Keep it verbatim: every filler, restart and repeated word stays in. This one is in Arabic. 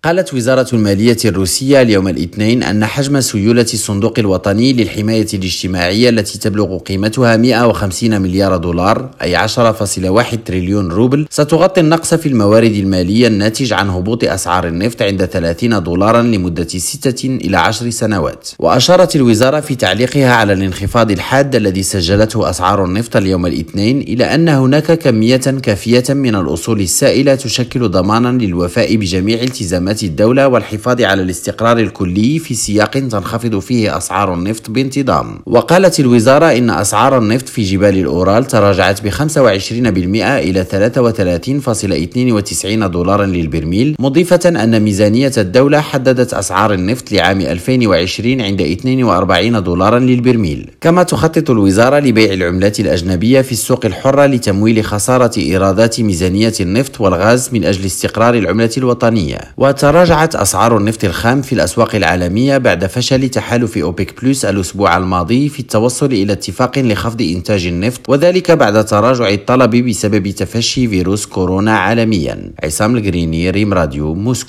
قالت وزارة المالية الروسية اليوم الاثنين أن حجم سيولة الصندوق الوطني للحماية الاجتماعية التي تبلغ قيمتها مئة وخمسين مليار دولار أي عشرة فاصلة واحد تريليون روبل ستغطي النقص في الموارد المالية الناتج عن هبوط أسعار النفط عند ثلاثين دولارا لمدة ستة إلى عشر سنوات. وأشارت الوزارة في تعليقها على الانخفاض الحاد الذي سجلته أسعار النفط اليوم الاثنين إلى أن هناك كمية كافية من الأصول السائلة تشكل ضمانا للوفاء بجميع التزامات الدولة والحفاظ على الاستقرار الكلي في سياق تنخفض فيه أسعار النفط بانتظام. وقالت الوزارة إن أسعار النفط في جبال الأورال تراجعت ب خمسة وعشرين بالمئة إلى ثلاثة وثلاثين فاصلة اثنين وتسعين دولارا للبرميل، مضيفة أن ميزانية الدولة حددت أسعار النفط لعام ألفين وعشرين عند اثنين وأربعين دولارا للبرميل. كما تخطط الوزارة لبيع العملات الأجنبية في السوق الحرة لتمويل خسارة إيرادات ميزانية النفط والغاز من أجل استقرار العملة الوطنية. وتراجعت أسعار النفط الخام في الأسواق العالمية بعد فشل تحالف أوبك بلس الأسبوع الماضي في التوصل إلى اتفاق لخفض إنتاج النفط، وذلك بعد تراجع الطلب بسبب تفشي فيروس كورونا عالميا. عصام القريني، ريم راديو، موسكو.